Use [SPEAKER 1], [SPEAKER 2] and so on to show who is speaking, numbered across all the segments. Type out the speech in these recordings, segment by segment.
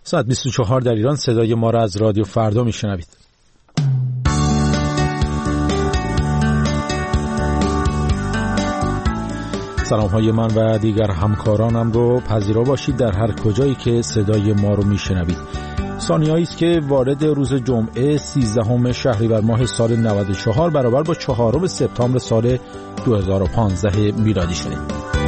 [SPEAKER 1] ساعت 24 در ایران. صدای ما را از رادیو فردا میشنوید. سلام های من و دیگر همکارانم رو پذیرا باشید در هر کجایی که صدای ما رو میشنوید. ثانیه‌ای است که وارد روز جمعه 13 شهریور ماه سال 94 برابر با 4 سپتامبر سال 2015 میلادی شدیم.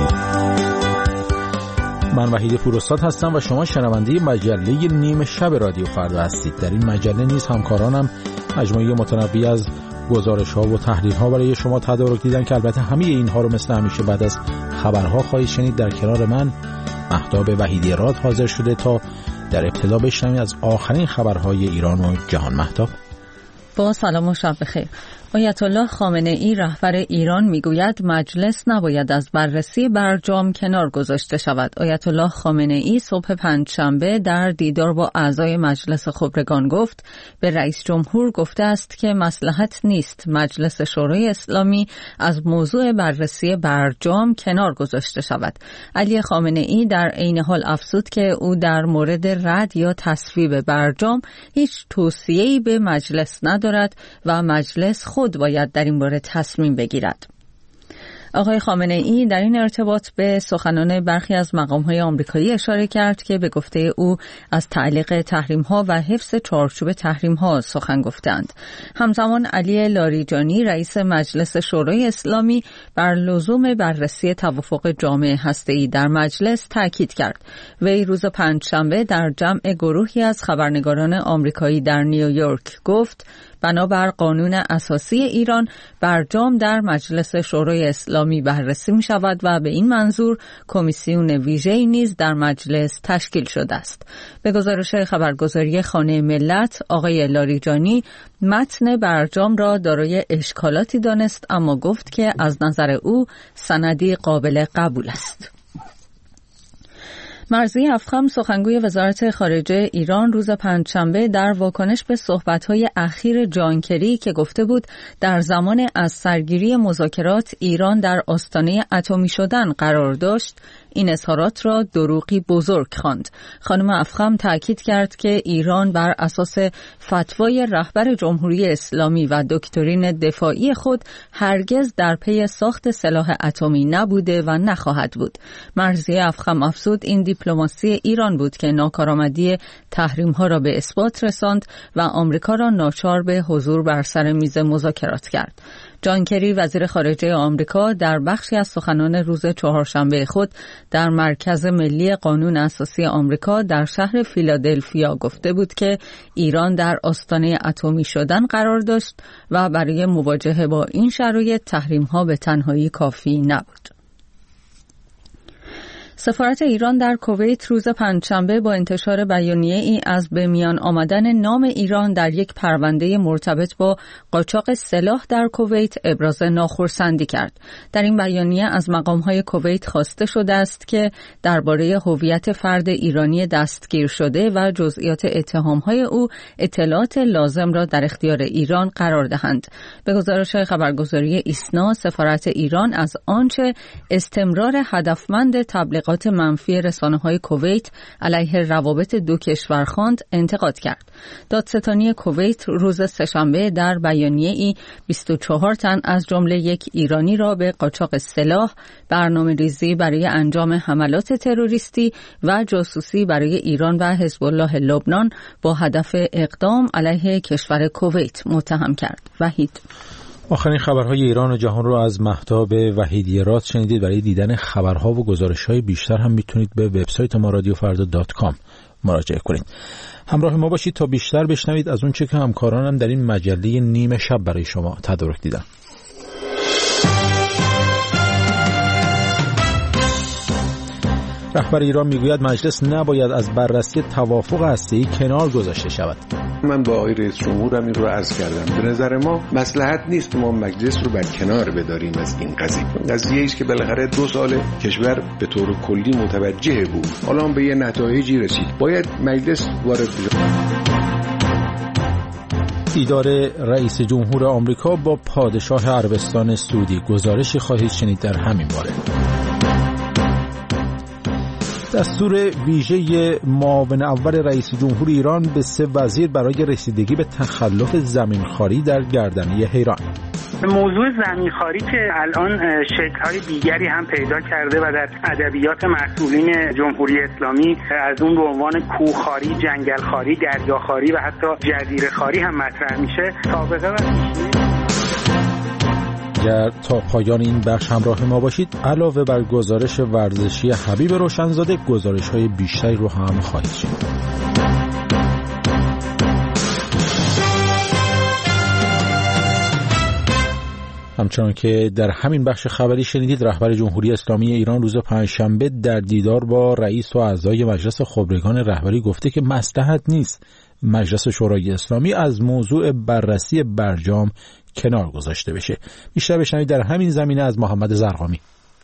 [SPEAKER 1] من وحید پوراستاد هستم و شما شنونده مجله نیمه شب رادیو فردا هستید. در این مجله نیز همکارانم مجموعه متنوعی از گزارش‌ها و تحلیل‌ها برای شما تدارک دیدن که البته همه اینها رو مثل همیشه بعد از خبرها خواهید شنید. در کنار من مهتاب وحیدی راد حاضر شده تا در ابتدا بشنوید از آخرین خبرهای ایران و جهان. مهتاب،
[SPEAKER 2] با سلام و شب بخیر. آیت الله خامنه ای رهبر ایران میگوید مجلس نباید از بررسی برجام کنار گذاشته شود. آیت الله خامنه ای صبح پنجشنبه در دیدار با اعضای مجلس خبرگان گفت به رئیس جمهور گفته است که مصلحت نیست مجلس شورای اسلامی از موضوع بررسی برجام کنار گذاشته شود. علی خامنه ای در عین حال افزود که او در مورد رد یا تصویب برجام هیچ توصیه‌ای به مجلس ندارد و مجلس خود باید در این باره تصمیم بگیرد. آقای خامنه ای در این ارتباط به سخنان برخی از مقام‌های آمریکایی اشاره کرد که به گفته او از تعلیق تحریم‌ها و حفظ چارچوب تحریم‌ها سخن گفتند. همزمان علی لاریجانی رئیس مجلس شورای اسلامی بر لزوم بررسی توافق جامع هسته‌ای در مجلس تاکید کرد. وی روز پنجشنبه در جمع گروهی از خبرنگاران آمریکایی در نیویورک گفت بنابر قانون اساسی ایران برجام در مجلس شورای اسلامی بررسی می شود و به این منظور کمیسیون ویژه‌ای نیز در مجلس تشکیل شده است. به گزارش خبرگزاری خانه ملت، آقای لاریجانی متن برجام را دارای اشکالاتی دانست اما گفت که از نظر او سندی قابل قبول است. مرضی افخم سخنگوی وزارت خارجه ایران روز پنجشنبه در واکنش به صحبت‌های اخیر جان کری که گفته بود در زمان از سرگیری مذاکرات ایران در آستانه اتمی شدن قرار داشت، این اظهارات را دروغی بزرگ خواند. خانم افخم تاکید کرد که ایران بر اساس فتوای رهبر جمهوری اسلامی و دکترین دفاعی خود هرگز در پی ساخت سلاح اتمی نبوده و نخواهد بود. مرضی افخم افزود این دیپلماسی ایران بود که ناکارآمدی تحریم‌ها را به اثبات رساند و آمریکا را ناچار به حضور بر سر میز مذاکرات کرد. جان کری وزیر خارجه آمریکا در بخشی از سخنان روز چهارشنبه خود در مرکز ملی قانون اساسی آمریکا در شهر فیلادلفیا گفته بود که ایران در آستانه اتمی شدن قرار داشت و برای مواجهه با این شرایط تحریم‌ها به تنهایی کافی نبود. سفارت ایران در کویت روز پنجشنبه با انتشار بیانیه‌ای از به میان آمدن نام ایران در یک پرونده مرتبط با قاچاق سلاح در کویت ابراز ناخرسندی کرد. در این بیانیه از مقام‌های کویت خواسته شده است که درباره هویت فرد ایرانی دستگیر شده و جزئیات اتهام‌های او اطلاعات لازم را در اختیار ایران قرار دهند. به گزارش خبرگزاری ایسنا، سفارت ایران از آنچه استمرار هدفمند تبلیغات منفی رسانه‌های کویت علیه روابط دو کشور خواند انتقاد کرد. دادستانی کویت روز سه‌شنبه در بیانیه‌ای 24 تن از جمله یک ایرانی را به قاچاق سلاح، برنامه‌ریزی برای انجام حملات تروریستی و جاسوسی برای ایران و حزب الله لبنان با هدف اقدام علیه کشور کویت متهم کرد. وحید،
[SPEAKER 1] آخرین خبرهای ایران و جهان رو از مهتاب وحیدی راد شنیدید. برای دیدن خبرها و گزارش‌های بیشتر هم میتونید به وبسایت ما رادیوفردا.com مراجعه کنید. همراه ما باشید تا بیشتر بشنوید از اون چه که همکارانم در این مجله نیمه شب برای شما تدارک دیدن. رهبر ایران میگوید مجلس نباید از بررسی توافق هسته‌ای کنار گذاشته شود.
[SPEAKER 3] من با آقای رئیس جمهورم این رو عرض کردم. به نظر ما مصلحت نیست که ما مجلس رو بر کنار بداریم از این قضیه ایست که بالاخره 2 سال کشور به طور کلی متوجه بود. حالا هم به یه نتایجی رسید. باید مجلس وارد بشه.
[SPEAKER 1] دیدار رئیس جمهور آمریکا با پادشاه عربستان سعودی. گزارشی خواهید شنید در همین باره. دستور ویژه معاون اول رئیس جمهور ایران به 3 وزیر برای رسیدگی به تخلف زمینخواری در گردنه حیران.
[SPEAKER 4] موضوع زمینخواری که الان شکل‌های دیگری هم پیدا کرده و در ادبیات مسئولین جمهوری اسلامی از اون به عنوان کوهخواری، جنگلخواری، دریاخواری و حتی جزیره‌خواری هم مطرح میشه. سابقه و
[SPEAKER 1] اگر تا پایان این بخش همراه ما باشید، علاوه بر گزارش ورزشی حبیب روشنزاده، گزارش‌های بیشتری رو هم خواهید شنید. همچنان که در همین بخش خبری شنیدید، رهبر جمهوری اسلامی ایران روز پنجشنبه در دیدار با رئیس و اعضای مجلس خبرگان رهبری گفته که مصلحت نیست مجلس شورای اسلامی از موضوع بررسی برجام کنار گذاشته بشه. بیشتر بشنوید در همین زمینه از محمد زرقامی.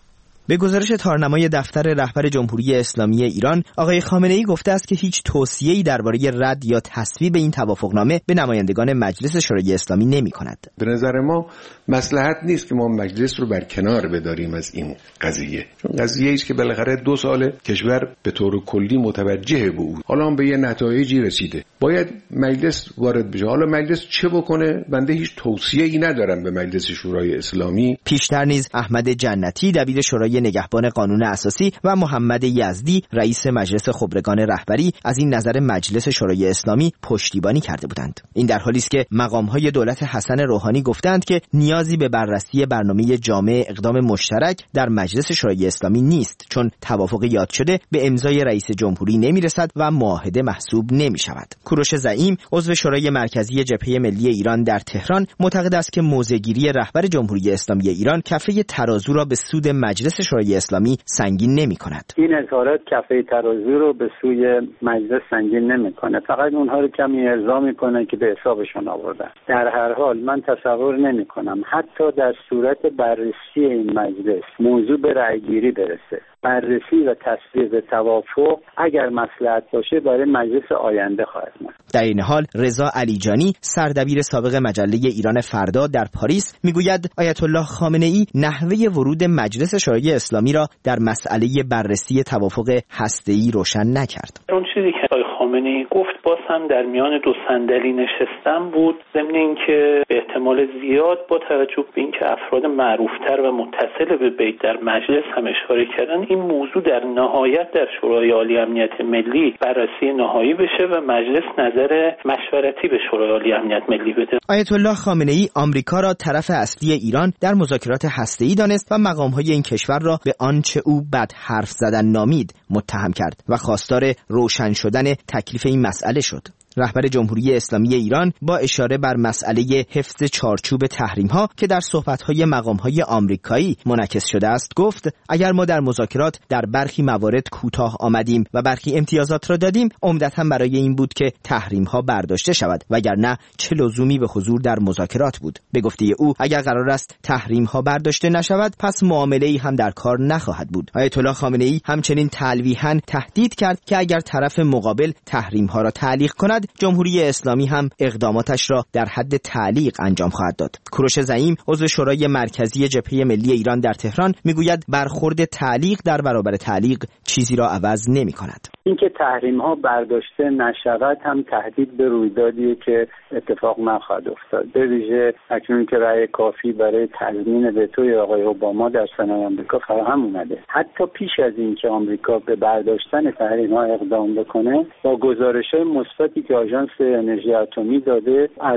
[SPEAKER 5] به گزارش تارنمای دفتر رهبر جمهوری اسلامی ایران، آقای خامنه‌ای گفته است که هیچ توصیه‌ای درباره رد یا تصویب این توافقنامه به نمایندگان مجلس شورای اسلامی نمی‌کند.
[SPEAKER 3] به نظر ما مصلحت نیست که ما مجلس رو برکنار بداریم از این قضیه، چون قضیه‌ای است که بالاخره 2 سال کشور به طور کلی متوجه بود. حالا هم به یه نتایجی رسیده، باید مجلس وارد بشه. حالا مجلس چه بکنه؟ بنده هیچ توصیه‌ای ندارم به مجلس شورای اسلامی.
[SPEAKER 5] پیشتر نیز احمد جنتی دبیر شورای نگهبان قانون اساسی و محمد یزدی رئیس مجلس خبرگان رهبری از این نظر مجلس شورای اسلامی پشتیبانی کرده بودند. این در حالی است که مقام‌های دولت حسن روحانی گفتند که نیازی به بررسی برنامه جامع اقدام مشترک در مجلس شورای اسلامی نیست، چون توافق یاد شده به امضای رئیس جمهوری نمیرسد و معاهده محسوب نمی‌شود. کوروش زعیم، عضو شورای مرکزی جبهه ملی ایران در تهران، معتقد است که موضع‌گیری رهبر جمهوری اسلامی ایران کفه ترازو را به سود مجلس شورای اسلامی سنگین نمی‌کند.
[SPEAKER 6] این اظهارات کفه ترازو رو به سوی مجلس سنگین نمی‌کنه، فقط اونها رو کمی ارضا می‌کنه که به حسابشون آوردن. در هر حال من تصور نمی‌کنم حتی در صورت بررسی این مجلس موضوع به رأی‌گیری برسه. بررسی و تصویب توافق اگر مصلحت باشه برای مجلس آینده خواهد ماند.
[SPEAKER 5] در این حال رضا علیجانی، سردبیر سابق مجله ایران فردا در پاریس، میگوید آیت الله خامنه‌ای نحوه ورود مجلس شورای اسلامی را در مسئله بررسی توافق هسته‌ای روشن نکرد.
[SPEAKER 7] اون چیزی که آقای خامنه‌ای گفت باز هم در میان 2 صندلی نشستن بود، ضمن اینکه به احتمال زیاد با توجه به اینکه افراد معروفتر و متصل به بیت در مجلس هم اشاره کردن، این موضوع در نهایت در شورای عالی امنیت ملی بررسی نهایی بشه و مجلس نظر مشورتی به شورای عالی امنیت ملی بده.
[SPEAKER 5] آیت الله خامنه‌ای آمریکا را طرف اصلی ایران در مذاکرات هسته‌ای دانست و مقام‌های این کشور را به آنچه او بد حرف زدن نامید متهم کرد و خواستار روشن شدن تکلیف این مسئله شد. رهبر جمهوری اسلامی ایران با اشاره بر مسئله حفظ چارچوب تحریم‌ها که در صحبت‌های مقام‌های آمریکایی منعکس شده است گفت اگر ما در مذاکرات در برخی موارد کوتاه آمدیم و برخی امتیازات را دادیم، عمدتاً برای این بود که تحریم‌ها برداشته شود، وگرنه چه لزومی به حضور در مذاکرات بود. به گفته او اگر قرار است تحریم‌ها برداشته نشود، پس معامله‌ای هم در کار نخواهد بود. آیت الله خامنه‌ای همچنین تلویحاً تهدید کرد که اگر طرف مقابل تحریم‌ها را تعلیق کند، جمهوری اسلامی هم اقداماتش را در حد تعلیق انجام خواهد داد. کوروش زعیم، عضو شورای مرکزی جبهه ملی ایران در تهران، میگوید برخورد تعلیق در برابر تعلیق چیزی را عوض نمی‌کند.
[SPEAKER 6] اینکه تحریم‌ها برداشته نشود هم تهدید به رویدادیه که اتفاق نخواهد افتاد. به ویژه اکنون که رأی کافی برای تضمین وتوی آقای اوباما در سنای آمریکا فراهم اومده. حتی پیش از اینکه آمریکا به برداشتن تحریم‌ها اقدام بکنه، با گزارش‌های مثبتی که آژانس انرژی اتمی داده از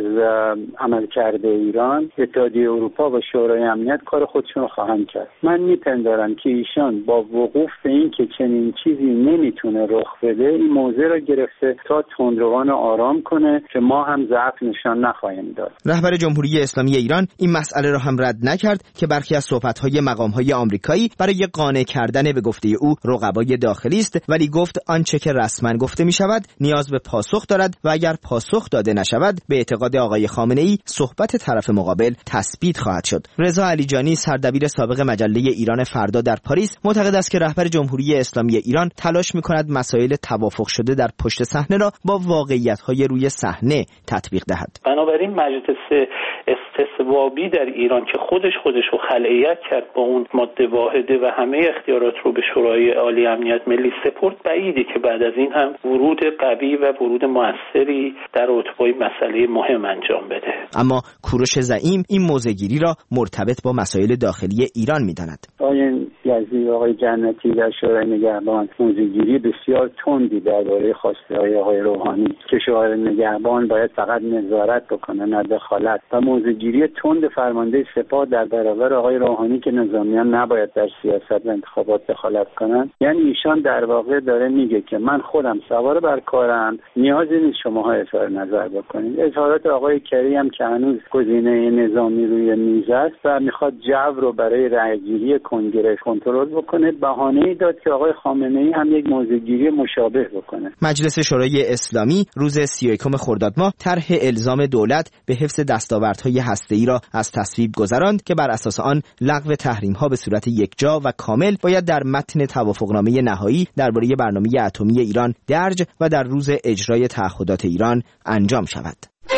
[SPEAKER 6] عملکرد ایران، اتحادیه اروپا و شورای امنیت کار خودشون رو خواهند کرد. من میپندارم که ایشان با وقوف به این که چنین چیزی نمیتونه رخ بده، این موضوع را گرفته تا تندروان آرام کنه که ما هم ضعف نشان نخواهیم داد.
[SPEAKER 5] رهبر جمهوری اسلامی ایران این مسئله را هم رد نکرد که برخی از صحبت‌های مقام‌های آمریکایی برای قانع کردن به گفته او رقبای داخلی است، ولی گفت آنچه که رسما گفته می‌شود نیاز به پاسخ دارد شود و اگر پاسخ داده نشود به اعتقاد آقای خامنه‌ای صحبت طرف مقابل تثبیت خواهد شد. رضا علیجانی سردبیر سابق مجله ایران فردا در پاریس معتقد است که رهبر جمهوری اسلامی ایران تلاش می‌کند مسائل توافق شده در پشت صحنه را با واقعیت‌های روی صحنه تطبیق دهد.
[SPEAKER 7] بنابراین مجلس استصوابی در ایران که خودش رو خلعیت کرد با اون ماده واحده و همه اختیارات رو به شورای عالی امنیت ملی سپرد، بعیده که بعد از این هم ورود قوی و ورود موثری در رتبه‌های مسئله مهم انجام بده.
[SPEAKER 5] اما کوروش زعیم این موضع‌گیری را مرتبط با مسائل داخلی ایران می‌داند.
[SPEAKER 6] آقای یزدی و آقای جنتی در شورای نگهبان موضع‌گیری بسیار تندی درباره خواسته‌های آقای روحانی که شورای نگهبان باید فقط نظارت بکنه نه دخالت، و موضع‌گیری تند فرمانده سپاه در برابر آقای روحانی که نظامیان نباید در سیاست و انتخابات دخالت کنن. یعنی ایشان در واقع داره میگه که من خودم سوار بر کارم، نیازی نیست شماها اظهار نظر بکنید. اظهارات آقای کری هم که هنوز گزینه نظامی روی میز است و میخواد جو رو برای رأیگیری کنگره کنترل بکنه، بهانه‌ای داد که آقای خامنه‌ای هم یک موضع‌گیری مشابه بکنه.
[SPEAKER 5] مجلس شورای اسلامی روز 31 خرداد ماه طرح الزام دولت به حفظ دستاوردهای هسته‌ای را از تصویب گذراند که بر اساس آن لغو تحریم‌ها به صورت یکجا و کامل باید در متن توافقنامه نهایی درباره برنامه اتمی ایران درج و در روز اجرای تعهدات ایران انجام شود.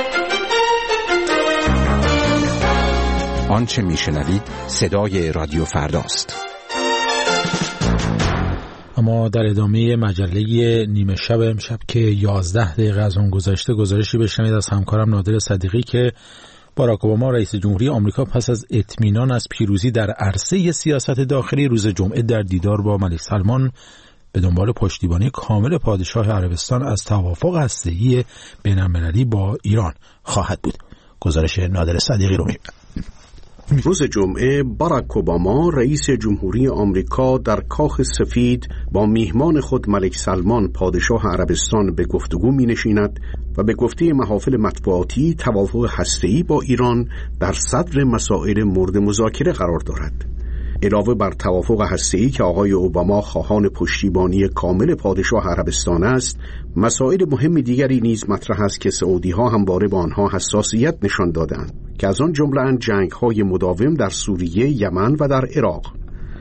[SPEAKER 8] آنچه میشنوید صدای رادیو فرداست.
[SPEAKER 1] اما در ادامه مجله نیمه شب امشب که 11 دقیقه از اون گذشته، گزارشی بشنوید از همکارم نادر صدیقی که باراک اوباما رئیس جمهوری آمریکا پس از اطمینان از پیروزی در عرصه سیاست داخلی روز جمعه در دیدار با ملک سلمان به دنبال پشتیبانی کامل پادشاه عربستان از توافق هسته‌ای بین‌المللی با ایران خواهد بود. گزارش نادر صدیقی رو می‌بینید.
[SPEAKER 9] روز جمعه باراک اوباما رئیس جمهوری آمریکا در کاخ سفید با میهمان خود ملک سلمان پادشاه عربستان به گفتگو می‌نشیند و به گفته محافل مطبوعاتی توافق هسته‌ای با ایران در صدر مسائل مورد مذاکره قرار دارد. علاوه بر توافق هسته‌ای که آقای اوباما خواهان پشتیبانی کامل پادشاه عربستان است، مسائل مهم دیگری نیز مطرح است که سعودی‌ها همواره با آنها حساسیت نشان دادند که از آن جمله جنگ‌های مداوم در سوریه، یمن و در عراق.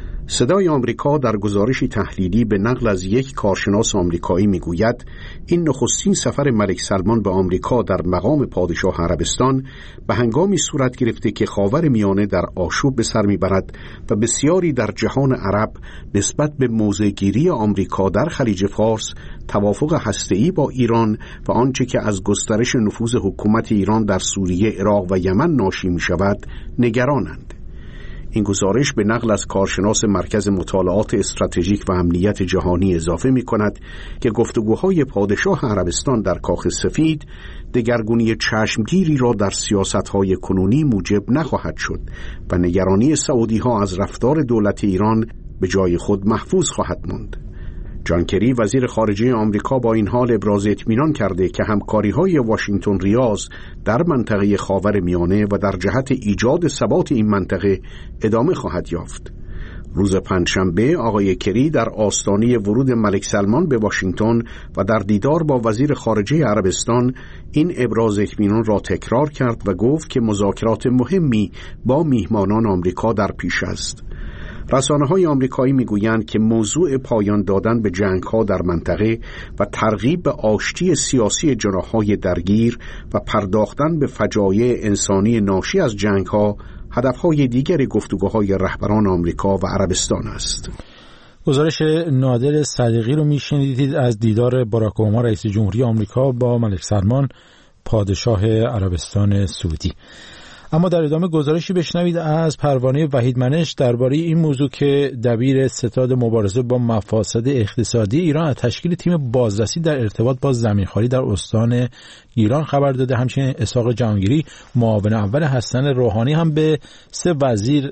[SPEAKER 9] صدای آمریکا در گزارشی تحلیلی به نقل از یک کارشناس آمریکایی میگوید این نخستین سفر ملک سلمان به آمریکا در مقام پادشاه عربستان به هنگامی صورت گرفته که خاورمیانه در آشوب به سر میبرد و بسیاری در جهان عرب نسبت به موضع‌گیری آمریکا در خلیج فارس، توافق هسته‌ای با ایران و آنچه که از گسترش نفوذ حکومت ایران در سوریه، عراق و یمن ناشی میشود نگرانند. این گزارش به نقل از کارشناس مرکز مطالعات استراتژیک و امنیت جهانی اضافه می کند که گفتگوهای پادشاه عربستان در کاخ سفید دگرگونی چشمگیری را در سیاستهای کنونی موجب نخواهد شد و نگرانی سعودی‌ها از رفتار دولت ایران به جای خود محفوظ خواهد ماند. جان کری وزیر خارجه آمریکا با این حال ابراز اطمینان کرده که همکاری‌های واشنگتن ریاض در منطقه خاورمیانه و در جهت ایجاد ثبات این منطقه ادامه خواهد یافت. روز پنجشنبه آقای کری در آستانه ورود ملک سلمان به واشنگتن و در دیدار با وزیر خارجه عربستان این ابراز اطمینان را تکرار کرد و گفت که مذاکرات مهمی با میهمانان آمریکا در پیش است. رسانه‌های آمریکایی می‌گویند که موضوع پایان دادن به جنگ‌ها در منطقه و ترغیب به آشتی سیاسی جناح‌های درگیر و پرداختن به فجایع انسانی ناشی از جنگ‌ها هدف‌های دیگر گفتگوهای رهبران آمریکا و عربستان است.
[SPEAKER 1] گزارش نادر صدیقی رو میشنیدید از دیدار باراک اوباما رئیس جمهوری آمریکا با ملک سلمان پادشاه عربستان سعودی. اما در ادامه گزارشی بشنوید از پروانه وحید منش درباره این موضوع که دبیر ستاد مبارزه با مفاسد اقتصادی ایران از تشکیل تیم بازرسی در ارتباط با زمینخواری در استان گیلان خبر داده. همچنین اسحاق جهانگیری معاون اول حسن روحانی هم به 3 وزیر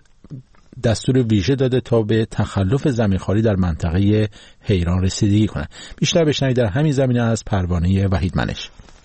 [SPEAKER 1] دستور ویژه داده تا به تخلف زمینخواری در منطقه حیران رسیدگی کنند. بیشتر بشنوید در همین زمینه از پروانه وحید منش.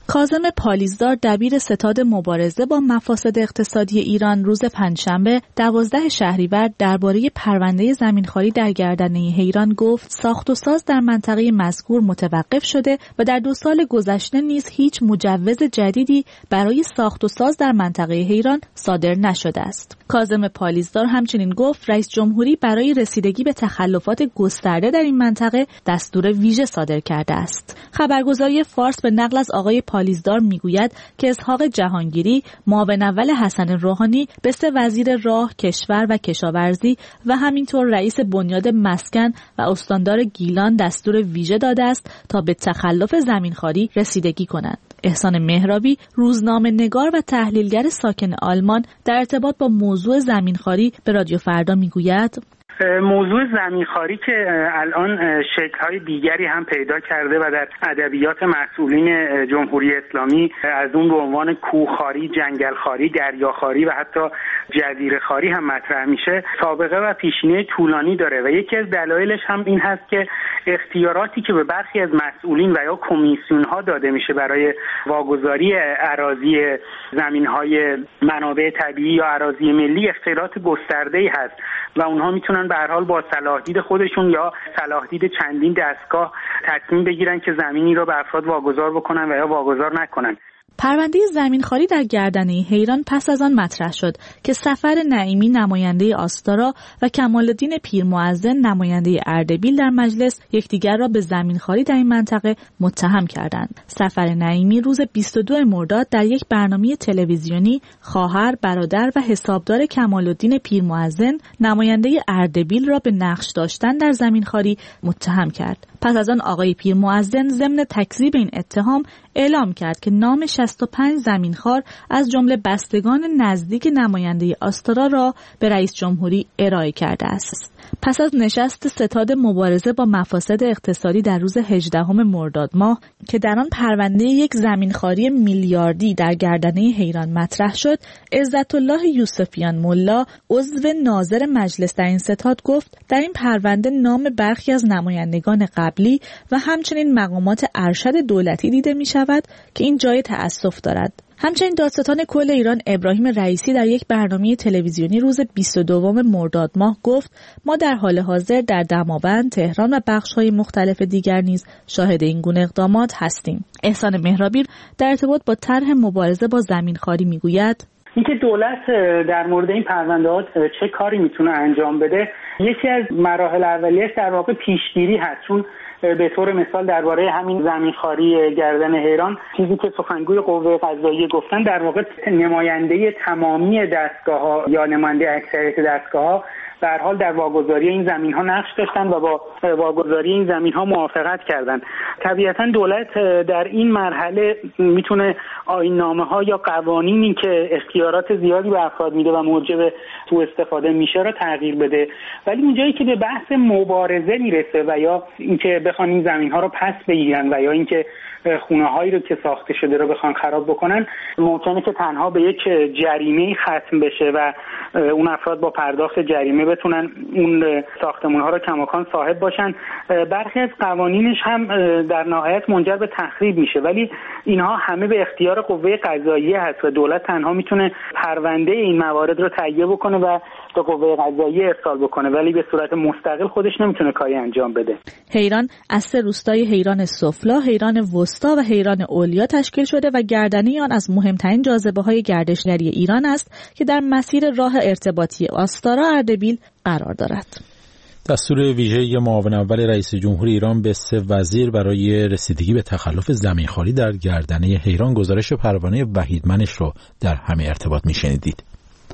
[SPEAKER 10] کاظم پالیزدار دبیر ستاد مبارزه با مفاسد اقتصادی ایران روز پنجشنبه 12 شهریور درباره پرونده زمینخواری در گردنه حیران گفت ساخت و ساز در منطقه مذکور متوقف شده و در 2 سال گذشته نیز هیچ مجوز جدیدی برای ساخت و ساز در منطقه حیران صادر نشده است. کاظم پالیزدار همچنین گفت رئیس جمهوری برای رسیدگی به تخلفات گسترده در این منطقه دستور ویژه صادر کرده است. خبرگزاری فارس به نقل از آقای پالیزدار میگوید که اسحاق جهانگیری معاون اول حسن روحانی به 3 وزیر راه، کشور و کشاورزی و همینطور رئیس بنیاد مسکن و استاندار گیلان دستور ویژه داده است تا به تخلف زمینخواری رسیدگی کنند. احسان مهرابی روزنامه‌نگار و تحلیلگر ساکن آلمان در ارتباط با موضوع زمینخواری به رادیو فردا میگوید
[SPEAKER 4] موضوع زمینخواری که الان شکل‌های دیگری هم پیدا کرده و در ادبیات مسئولین جمهوری اسلامی از اون به عنوان کوهخواری، جنگلخواری، دریاخواری و حتی جزیره‌خواری هم مطرح میشه سابقه و پیشینه طولانی داره و یکی از دلایلش هم این هست که اختیاراتی که به برخی از مسئولین و یا کمیسیون‌ها داده میشه برای واگذاری اراضی زمین‌های منابع طبیعی یا اراضی ملی اختیارات گسترده‌ای هست و اونها میتونن به هر حال با صلاحدید خودشون یا صلاحدید چندین دستگاه تصمیم بگیرن که زمینی رو به افراد واگذار بکنن و یا واگذار نکنن.
[SPEAKER 10] پرونده زمینخواری در گردنه حیران پس از آن مطرح شد که سفر نعیمی نماینده آستارا و کمال‌الدین پیرمؤذن نماینده اردبیل در مجلس یکدیگر را به زمینخواری در این منطقه متهم کردند. سفر نعیمی روز 22 مرداد در یک برنامه تلویزیونی خواهر، برادر و حسابدار کمال‌الدین پیرمؤذن نماینده اردبیل را به نقش داشتن در زمینخواری متهم کرد. پس از آن آقای پیرمؤذن ضمن تکذیب این اتهام اعلام کرد که نام 65 زمینخوار از جمله بستگان نزدیک نماینده آستارا را به رئیس جمهوری ارائه کرده است. پس از نشست ستاد مبارزه با مفاسد اقتصادی در روز 18 مرداد ماه که در آن پرونده یک زمینخواری میلیاردی در گردنه حیران مطرح شد، عزت الله یوسفیان ملا عضو ناظر مجلس در این ستاد گفت در این پرونده نام برخی از نمایندگان قبلی و همچنین مقامات ارشد دولتی دیده می شود که این جای تأسف دارد. همچنین دادستان کل ایران ابراهیم رئیسی در یک برنامه تلویزیونی روز 22 مرداد ماه گفت ما در حال حاضر در دماوند، تهران و بخش‌های مختلف دیگر نیز شاهد این گونه اقدامات هستیم. احسان مهرابی در ارتباط با طرح مبارزه با زمینخواری میگوید
[SPEAKER 4] اینکه دولت در مورد این پرونده‌ها چه کاری میتونه انجام بده یکی از مراحل اولیه‌اش در واقع پیشگیری هست، چون به طور مثال درباره همین زمینخواری گردن حیران چیزی که سخنگوی قوه قضاییه گفتن در واقع نماینده تمامی دستگاه‌ها یا نماینده اکثریت دستگاه‌ها به هر حال در واگذاری این زمین‌ها نقش داشتن و با واگذاری این زمین‌ها موافقت کردن. طبیعتاً دولت در این مرحله میتونه آیین‌نامه‌ها یا قوانینی که اختیارات زیادی به افراد میده و موجب سوء استفاده میشه را تغییر بده، ولی اونجایی که به بحث مبارزه میرسه و یا اینکه بخوان این زمین‌ها رو پس بگیرن و یا اینکه خونه‌هایی رو که ساخته شده رو بخوان خراب بکنن، ممکنه که تنها به یک جریمه‌ای ختم بشه و اون افراد با پرداخت جریمه بتونن اون ساختمان‌ها رو کماکان صاحب باشن. برخی از قوانینش هم در نهایت منجر به تخریب میشه، ولی اینها همه به اختیار قوه قضاییه هست و دولت تنها میتونه پرونده این موارد رو تهیه بکنه و به قوه قضاییه ارسال بکنه، ولی به صورت مستقل خودش نمیتونه کاری انجام بده.
[SPEAKER 10] حیران از 3 روستای حیران سفلا، حیران وسطا و حیران علیا تشکیل شده و گردنه آن از مهمترین جاذبه‌های گردشگری ایران است که در مسیر راه ارتباطی آستارا اردبیل قرار دارد.
[SPEAKER 1] دستور ویژه معاون اول رئیس جمهور ایران به 3 وزیر برای رسیدگی به تخلف زمینخواری در گردنه حیران گزارش پروانه وحیدمنش رو در همه ارتباط میشنیدید.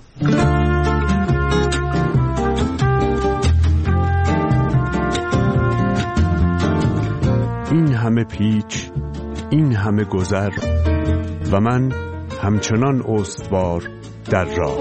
[SPEAKER 11] این همه پیچ، این همه گذر و من همچنان استوار در راه.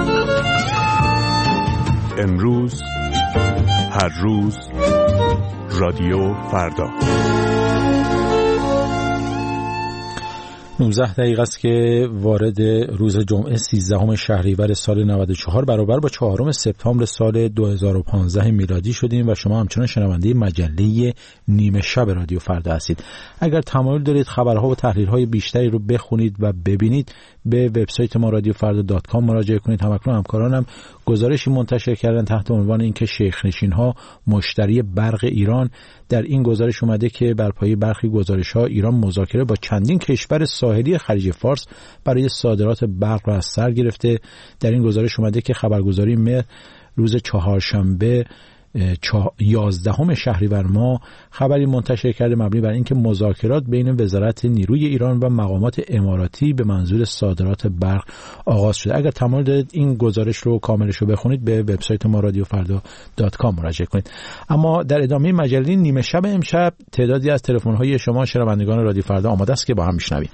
[SPEAKER 11] امروز، هر روز، رادیو فردا.
[SPEAKER 1] 19 دقیقه است که وارد روز جمعه 13 شهریور سال 94 برابر با 4 سپتامبر سال 2015 میلادی شدیم و شما همچنان شنونده مجله نیمه شب رادیو فردا هستید. اگر تمایل دارید خبرها و تحلیل‌های بیشتری رو بخونید و ببینید به وبسایت ما radiofrda.com مراجعه کنید. همکنون همکارانم گزارشی منتشر کردن تحت عنوان اینکه شیخ نشین‌ها مشتری برق ایران. در این گزارش اومده که بر پایه برخی گزارش‌ها ایران مذاکره با چندین کشور ساحلی خلیج فارس برای صادرات برق را از سر گرفته. در این گزارش اومده که خبرگزاری مهر روز چهارشنبه 11 شهریور ماه خبری منتشر کرده مبنی بر اینکه مذاکرات بین وزارت نیروی ایران و مقامات اماراتی به منظور صادرات برق آغاز شده. اگر تمایل دارید این گزارش رو کاملش رو بخونید به وبسایت ما radiofrda.com مراجعه کنید. اما در ادامه مجله نیمه شب امشب تعدادی از تلفن‌های شما شنوندگان رادیو فردا آماده است که با هم میشنویم.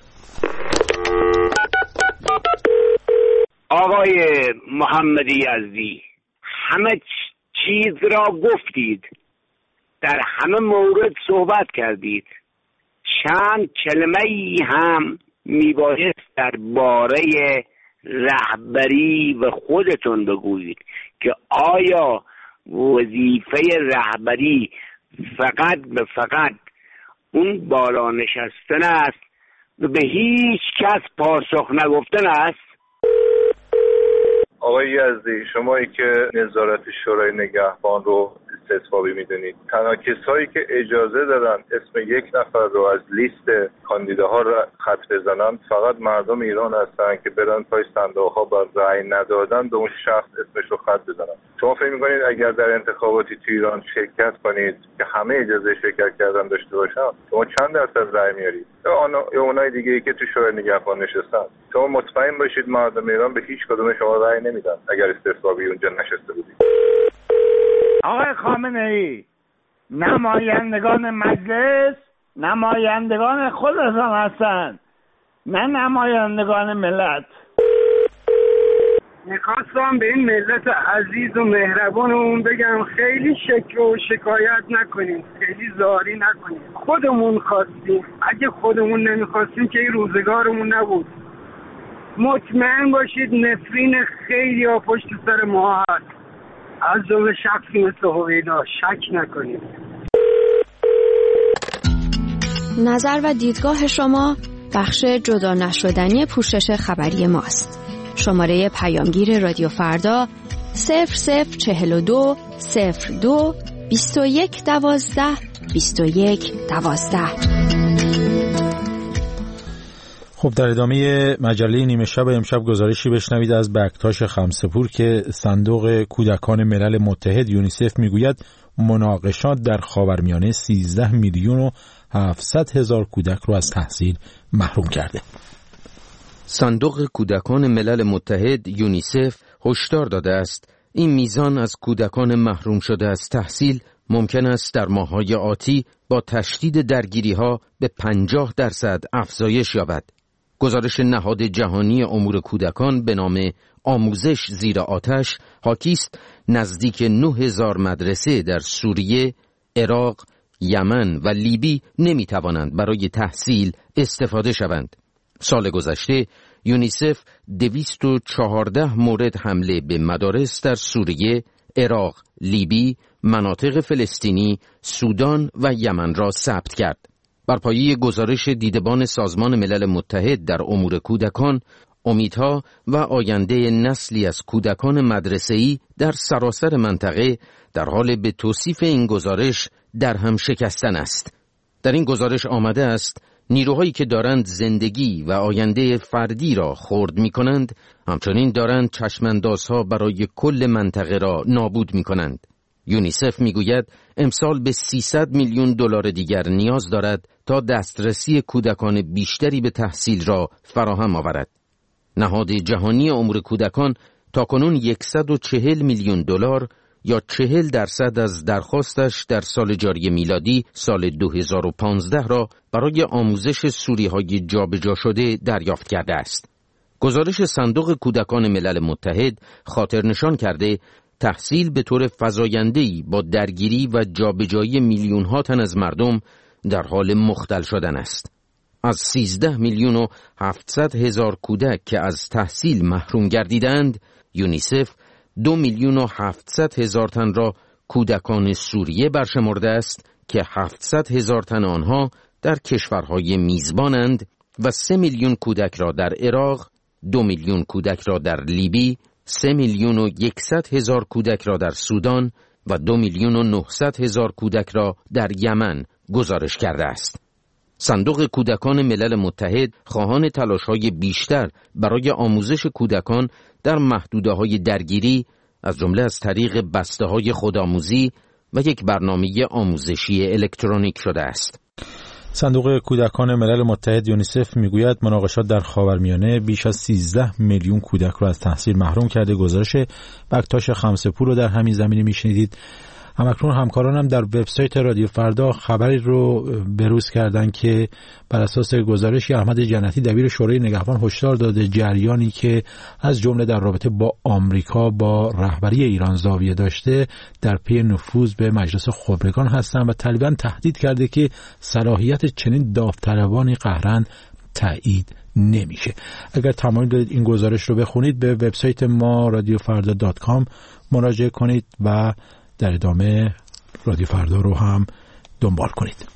[SPEAKER 12] آقای محمدی یزدی، همه چیز را گفتید، در همه مورد صحبت کردید، چند کلمه ای هم میبایست درباره رهبری و خودتون بگویید که آیا وظیفه رهبری فقط اون بالا نشستن است و به هیچ کس پاسخ نگفتن است؟
[SPEAKER 13] آقای یزدی، شمایی که نظارت شورای نگهبان رو استثبابی میدونید، تنها کسایی که اجازه دارن اسم یک نفر رو از لیست کاندیداها رو خط بزنن فقط مردم ایران هستن که برن پای صندوق‌ها با رأی ندادن به اون شخص اسمش رو خط بزنن. شما فکر می‌کنید اگر در انتخاباتی تو ایران شرکت کنید که همه اجازه شرکت کردن داشته باشن شما چند درصد رأی میارید؟ یا اونای دیگه‌ای که تو شورای نگهبان نشستن، شما مطمئن باشید مردم ایران به هیچ کدوم شما رأی نمیدن اگر استثبابی اونجا نشسته بودید.
[SPEAKER 14] آقای خامنه‌ای، نمایندگان مجلس نمایندگان خودتان هستند، نه نمایندگان ملت.
[SPEAKER 15] میخواستم به این ملت عزیز و مهربانمون بگم خیلی شکر و شکایت نکنیم، خیلی زاری نکنیم. خودمون خواستیم، اگه خودمون نمیخواستیم که این روزگارمون نبود. مطمئن باشید نفرین خیلی ها پشت سر ما هست، از جمله شخصی مثل هویدا، شک نکنید.
[SPEAKER 16] نظر و دیدگاه شما بخش جدا نشدنی پوشش خبری ماست. شماره پیامگیر رادیو فردا 0042 02 21 12 21 12.
[SPEAKER 1] خب در ادامه مجله نیمه شب امشب گزارشی بشنوید از بکتاش خمسه‌پور که صندوق کودکان ملل متحد یونیسف میگوید مناقشات در خاورمیانه 13 میلیون و 700 هزار کودک رو از تحصیل محروم کرده.
[SPEAKER 17] صندوق کودکان ملل متحد یونیسف هشدار داده است این میزان از کودکان محروم شده از تحصیل ممکن است در ماه‌های آتی با تشدید درگیری‌ها به 50% افزایش یابد. گزارش نهاد جهانی امور کودکان به نام آموزش زیر آتش حاکی است نزدیک 9000 مدرسه در سوریه، عراق، یمن و لیبی نمی‌توانند برای تحصیل استفاده شوند. سال گذشته یونیسف 214 مورد حمله به مدارس در سوریه، عراق، لیبی، مناطق فلسطینی، سودان و یمن را ثبت کرد. بر پایه گزارش دیدبان سازمان ملل متحد در امور کودکان، امیدها و آینده نسلی از کودکان مدرسه‌ای در سراسر منطقه در حال به توصیف این گزارش در هم شکستن است. در این گزارش آمده است نیروهایی که دارند زندگی و آینده فردی را خرد می کنند، همچنین دارند چشماندازها برای کل منطقه را نابود می کنند. یونیسف می گوید امسال به 300 میلیون دلار دیگر نیاز دارد تا دسترسی کودکان بیشتری به تحصیل را فراهم آورد. نهاد جهانی امور کودکان تاکنون 140 میلیون دلار یا 40% از درخواستش در سال جاری میلادی سال 2015 را برای آموزش سوریه‌های جابجا شده دریافت کرده است. گزارش صندوق کودکان ملل متحد خاطر نشان کرده تحصیل به طور فزاینده‌ای با درگیری و جابجایی میلیون‌ها تن از مردم در حال مختل شدن است. از 13,700,000 کودک که از تحصیل محروم گردیدند، یونیسف 2,700,000 تن را کودکان سوریه برشمرده است که 700,000 تن آنها در کشورهای میزبانند و 3 میلیون کودک را در عراق، 2 میلیون کودک را در لیبی، 3,100,000 کودک را در سودان و 2,900,000 کودک را در یمن گزارش کرده است. صندوق کودکان ملل متحد خواهان تلاش‌های بیشتر برای آموزش کودکان در محدوده‌های درگیری از جمله از طریق بسته‌های خودآموزی و یک برنامه آموزشی الکترونیک شده است.
[SPEAKER 1] صندوق کودکان ملل متحد یونیسف میگوید مناقشات در خاورمیانه بیش از 13 میلیون کودک را از تحصیل محروم کرده. گزارش بکتاش خمسه‌پور رو در همین زمینه میشنیدید. همکنون همکارانم در وبسایت رادیو فردا خبری رو بروز کردن که بر اساس گزارشی احمد جنتی دبیر شورای نگهبان هشدار داده جریانی که از جمله در رابطه با آمریکا با رهبری ایران زاویه داشته در پی نفوذ به مجلس خبرگان هستند و طالبان تهدید کرده که صلاحیت چنین داوطلبانی قهرن تایید نمیشه. اگر تمایل دارید این گزارش رو بخونید به وبسایت ما radiofarda.com مراجعه کنید و در ادامه رادیو فردا رو هم دنبال کنید.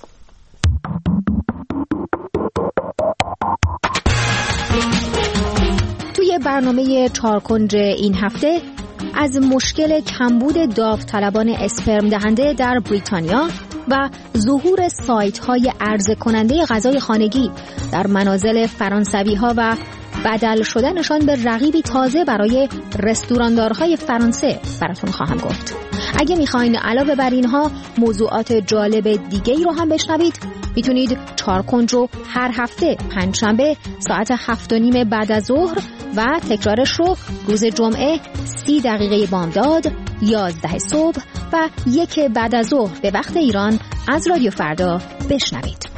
[SPEAKER 18] توی برنامه چارکنج این هفته از مشکل کمبود داوطلبان اسپرم دهنده در بریتانیا و ظهور سایت‌های عرضه کننده غذای خانگی در منازل فرانسوی‌ها و بدل شدنشان به رقیبی تازه برای رستوراندارهای فرانسه براتون خواهم گفت. اگه میخواین علاوه بر اینها موضوعات جالب دیگه ای رو هم بشنوید، میتونید چارکنج رو هر هفته پنجشنبه ساعت 7:30 بعد از ظهر و تکرارش رو روز جمعه 30 دقیقه بامداد 11 صبح و 1 بعد از ظهر به وقت ایران از رادیو فردا بشنوید.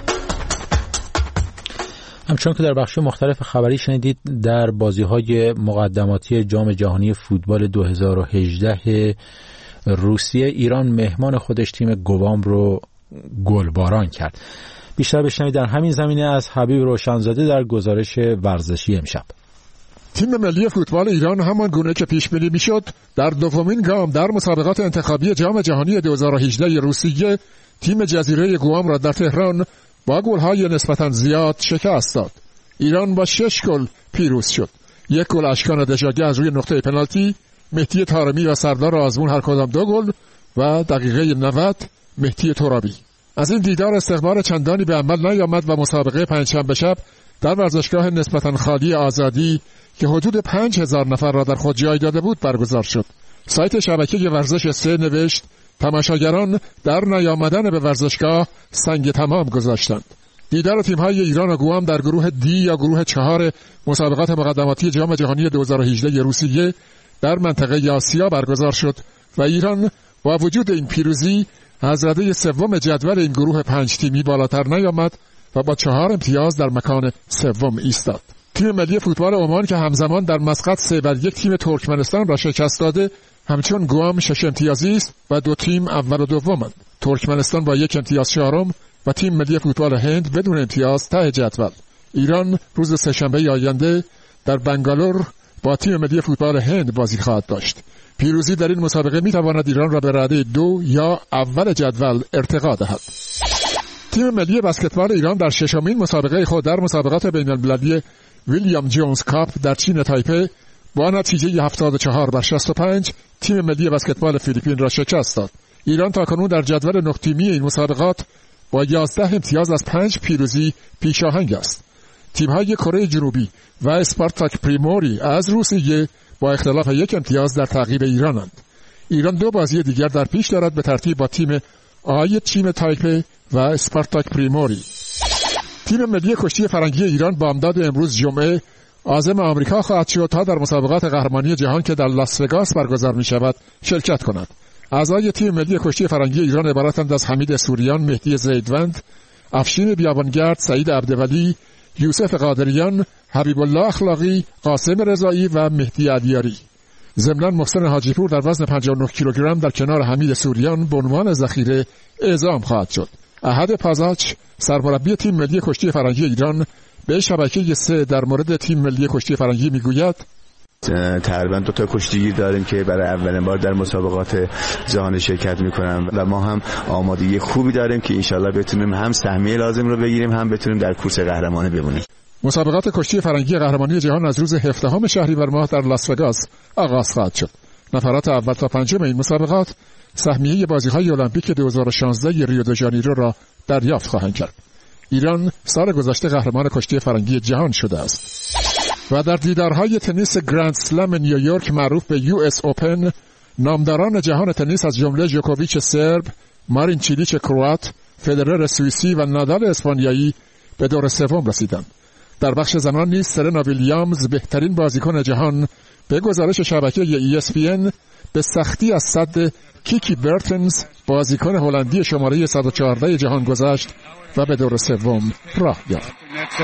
[SPEAKER 1] همچون که در بخش مختلف خبری شنیدید، در بازی‌های مقدماتی جام جهانی فوتبال 2018 روسیه، ایران مهمان خودش تیم گوام رو گلباران کرد. بیشتر بشنوید در همین زمینه از حبیب روشنزاده در گزارش ورزشی امشب.
[SPEAKER 19] تیم ملی فوتبال ایران همان گونه که پیش بینی میشد در دومین گام در مسابقات انتخابی جام جهانی 2018 روسیه تیم جزیره گوام را در تهران با گل‌های نسبتاً زیاد شکست داد. ایران با 6 گل پیروز شد. 1 گل اشکان دژاگه از روی نقطه پنالتی، مهدی طارمی و سردار آزمون هر کدام 2 گل و دقیقه 90 مهدی ترابی. از این دیدار استقبال چندانی به عمل نیامد و مسابقه پنجشنبه شب در ورزشگاه نسبتاً خالی آزادی که حدود 5000 نفر را در خود جای داده بود برگزار شد. سایت شبکه ورزش 3 نوشت تماشاگران در نیامدن به ورزشگاه سنگ تمام گذاشتند. دیدار تیم‌های ایران و گوام در گروه دی یا گروه 4 مسابقات مقدماتی جام جهانی 2018 روسیه در منطقه آسیا برگزار شد و ایران با وجود این پیروزی از رده سوم جدول این گروه 5 تیمی بالاتر نیامد و با 4 امتیاز در مکان سوم ایستاد. تیم ملی فوتبال عمان که همزمان در مسقط 3-1 تیم ترکمنستان را شکست داده، همچون گوام 6 امتیازی است و 2 تیم اول و دومند. ترکمنستان با 1 امتیاز چهارم و تیم ملی فوتبال هند بدون امتیاز ته جدول. ایران روز سه‌شنبه آینده در بنگالور با تیم ملی فوتبال هند بازی خواهد داشت. پیروزی در این مسابقه می‌تواند ایران را به رده 2 یا اول جدول ارتقا دهد. تیم ملی بسکتبال ایران در ششمین مسابقه خود در مسابقات بین‌المللی ویلیام جونز کاپ در چین تایپه با نتیجه 74-65 تیم ملی بسکتبال فیلیپین را شکست داد. ایران تاکنون در جدول 9 تیمی این مسابقات با 11 امتیاز از 5 پیروزی پیشاهنگ است. تیم‌های کره جنوبی و اسپارتاک پریموری از روسیه با اختلاف 1 امتیاز در تعقیب ایرانند. ایران 2 بازی دیگر در پیش دارد به ترتیب با تیم آی چین تایپه و اسپارتاک پریموری. تیم ملی کشتی فرنگی ایران بامداد امروز جمعه عازم آمریکا خواهد شد تا در مسابقات قهرمانی جهان که در لاس وگاس برگزار می شود شرکت کند. اعضای تیم ملی کشتی فرنگی ایران عبارتند از حمید سوریان، مهدی زیدوند، افشین بیابانگرد، سعید عبدولی، یوسف قادریان، حبیب الله اخلاقی، قاسم رضایی و مهدی علیاری. ضمناً محسن حاجی پور در وزن 59 کیلوگرم در کنار حمید سوریان به عنوان ذخیره اعزام خواهد شد. احد پازاچ سرمربی تیم ملی کشتی فرنگی ایران به شبکه 3 در مورد تیم ملی کشتی فرنگی میگوید
[SPEAKER 20] تقریبا 2 تا کشتیگیر داریم که برای اولین بار در مسابقات جهانی شرکت میکنن و ما هم آمادگی خوبی داریم که انشالله بتونیم هم سهمیه لازم رو بگیریم هم بتونیم در کورس قهرمانی بمونیم.
[SPEAKER 19] مسابقات کشتی فرنگی قهرمانی جهان از روز 17 شهریور ماه در لاس وگاس آغاز خواهد شد. نفرات اول تا پنجم این مسابقات سهمیه بازی‌های المپیک 2016 ریو دو ژانیرو را دریافت خواهند کرد. ایران سال گذشته قهرمان کشتی فرنگی جهان شده است. و در دیدارهای تنیس گرند سلم نیویورک معروف به US اوپن، نامداران جهان تنیس از جمله جوکوویچ سرب، مارین چیلیچ کروات، فدرر سوئیسی و نادال اسپانیایی به دور سوم رسیدند. در بخش زنان نیز سرنا ویلیامز بهترین بازیکن جهان به گزارش شبکه ESPN به سختی از صد کیکی برتنز بازیکن هلندی شماره 114 جهان گذشت و به دور سوم راه یافت.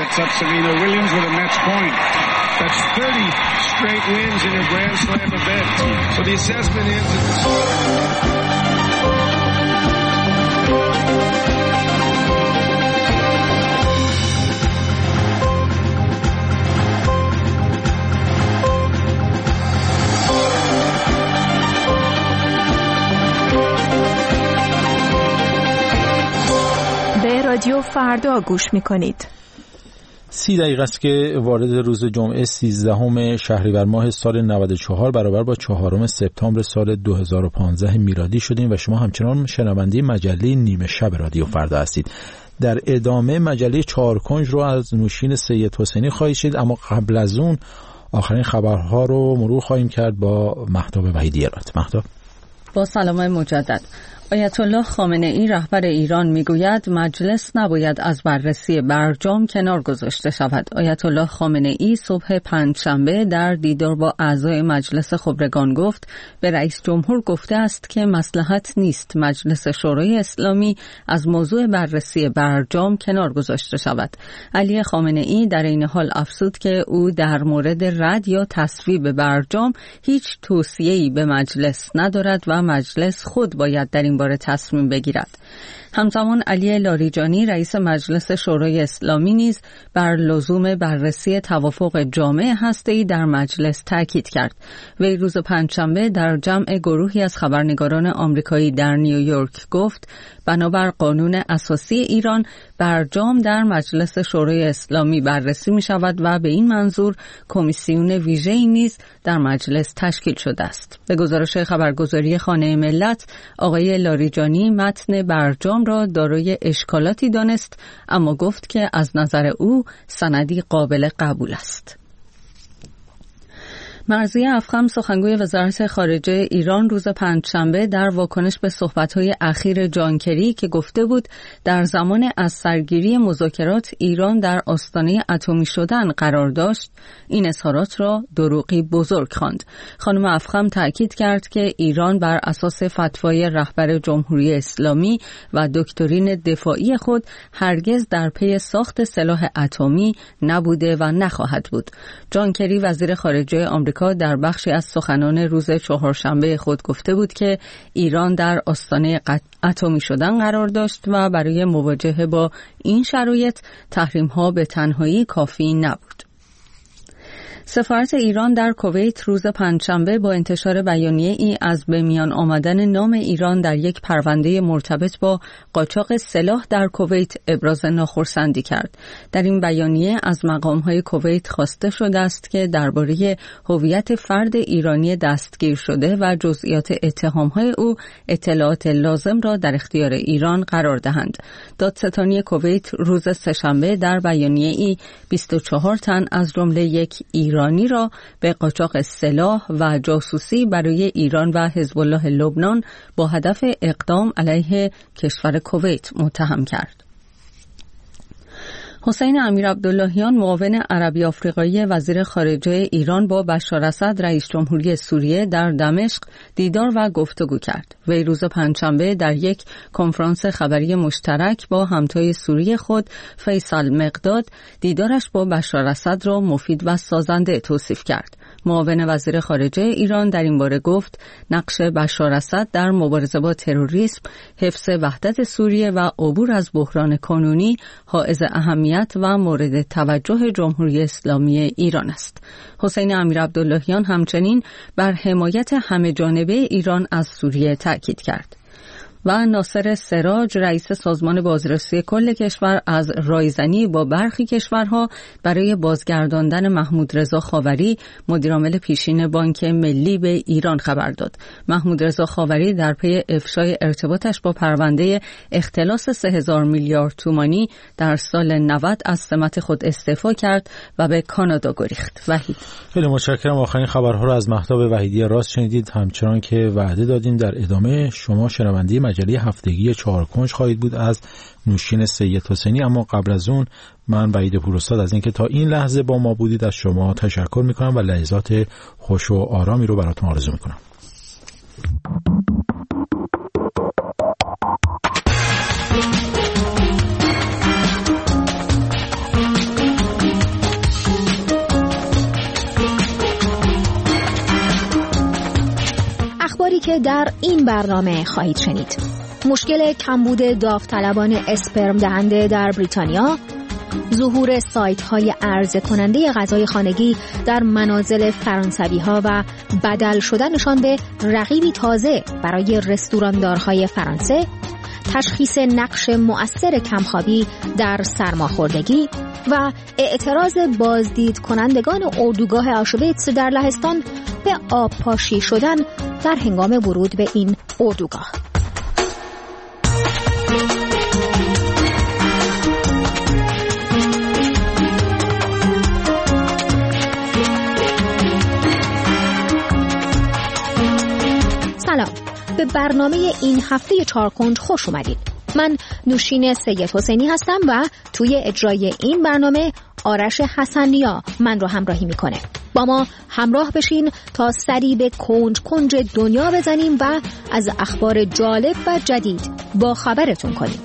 [SPEAKER 21] رادیو فردا گوش می‌کنید.
[SPEAKER 1] 30 دقیقه است که وارد روز جمعه 13 شهریور ماه سال 94 برابر با 4 سپتامبر سال 2015 میلادی شدیم و شما همچنان شنونده مجله نیمه شب رادیو فردا هستید. در ادامه مجله چهارکنج رو از نوشین سید حسینی خواهید شنید، اما قبل از اون آخرین خبرها رو مرور خواهیم کرد با مهتاب وحیدی‌رات. مهتاب،
[SPEAKER 2] با سلام مجدد. آیت الله خامنه ای رهبر ایران میگوید مجلس نباید از بررسی برجام کنار گذاشته شود. آیت الله خامنه ای صبح پنجشنبه در دیدار با اعضای مجلس خبرگان گفت به رئیس جمهور گفته است که مصلحت نیست مجلس شورای اسلامی از موضوع بررسی برجام کنار گذاشته شود. علی خامنه ای در این حال افزود که او در مورد رد یا تصویب برجام هیچ توصیه‌ای به مجلس ندارد و مجلس خود باید در این باره تصمیم بگیرد. همزمان علی لاریجانی رئیس مجلس شورای اسلامی نیز بر لزوم بررسی توافق جامع هسته‌ای در مجلس تاکید کرد. وی روز پنجشنبه در جمع گروهی از خبرنگاران آمریکایی در نیویورک گفت بنابر قانون اساسی ایران برجام در مجلس شورای اسلامی بررسی می شود و به این منظور کمیسیون ویژه‌ای نیز در مجلس تشکیل شده است. به گزارش خبرگزاری خانه ملت، آقای لاریجانی متن برجام را دارای اشکالاتی دانست، اما گفت که از نظر او سندی قابل قبول است. مرضیه افخم سخنگوی وزارت خارجه ایران روز پنجشنبه در واکنش به صحبت‌های اخیر جان کری که گفته بود در زمان از سرگیری مذاکرات ایران در آستانه اتمی شدن قرار داشت، این اظهارات را دروغی بزرگ خواند. خانم افخم تأکید کرد که ایران بر اساس فتوای رهبر جمهوری اسلامی و دکترین دفاعی خود هرگز در پی ساخت سلاح اتمی نبوده و نخواهد بود. جان کری وزیر خارجه آمریکا در بخشی از سخنان روز چهارشنبه خود گفته بود که ایران در آستانه اتمی شدن قرار داشت و برای مواجهه با این شرایط تحریم‌ها به تنهایی کافی نبود. سفارت ایران در کویت روز پنجشنبه با انتشار بیانیه ای از به میان آمدن نام ایران در یک پرونده مرتبط با قاچاق سلاح در کویت ابراز ناخرسندی کرد. در این بیانیه از مقام‌های کویت خواسته شده است که درباره هویت فرد ایرانی دستگیر شده و جزئیات اتهام‌های او اطلاعات لازم را در اختیار ایران قرار دهند. دادستانی کویت روز سه‌شنبه در بیانیه ای 24 تن از جمله یک ایرانی را به قاچاق سلاح و جاسوسی برای ایران و حزب الله لبنان با هدف اقدام علیه کشور کویت متهم کرد. حسین امیرعبداللهیان معاون عربی آفریقایی وزیر خارجه ایران با بشار اسد رئیس جمهوری سوریه در دمشق دیدار و گفتگو کرد. وی روز پنجشنبه در یک کنفرانس خبری مشترک با همتای سوری خود فیصل مقداد دیدارش با بشار اسد را مفید و سازنده توصیف کرد. معاون وزیر خارجه ایران در این باره گفت نقش بشار اسد در مبارزه با تروریسم، حفظ وحدت سوریه و عبور از بحران کنونی حائز اهمیت و مورد توجه جمهوری اسلامی ایران است. حسین امیرعبداللهیان همچنین بر حمایت همه‌جانبه ایران از سوریه تاکید کرد. و ناصر سراج رئیس سازمان بازرسی کل کشور از رایزنی با برخی کشورها برای بازگرداندن محمود رضا خاوری مدیرعامل پیشین بانک ملی به ایران خبر داد. محمود رضا خاوری در پی افشای ارتباطش با پرونده اختلاس 3000 میلیارد تومانی در سال 90 از سمت خود استعفا کرد و به کانادا گریخت. وحید
[SPEAKER 1] خیلی متشکرم. آخرین خبرها رو از مهتاب وحیدی راست شنیدید. همچنان که وعده دادیم در ادامه شما شنونده مجله هفتگی چهارکنج خواهید بود از نوشین سید حسینی. اما قبل از اون من وحید پوراستاد از اینکه تا این لحظه با ما بودید از شما تشکر میکنم و لحظات خوش و آرامی رو براتون آرزو میکنم.
[SPEAKER 18] اخباری که در این برنامه خواهید شنید: مشکل کمبود داوطلبان اسپرم دهنده در بریتانیا، ظهور سایت‌های عرضه کننده غذای خانگی در منازل فرانسوی‌ها و بدل شدنشان به رقیبی تازه برای رستوراندارهای فرانسه، تشخیص نقش مؤثر کمخوابی در سرماخوردگی و اعتراض بازدید کنندگان اردوگاه آشویتس در لهستان به آب پاشی شدن در هنگام ورود به این اردوگاه. سلام، به برنامه این هفته چهارکنج خوش اومدید. من نوشین سید حسینی هستم و توی اجرای این برنامه آرش حسنیا من رو همراهی میکنه. با ما همراه بشین تا سری به کنج کنج دنیا بزنیم و از اخبار جالب و جدید با خبرتون کنیم.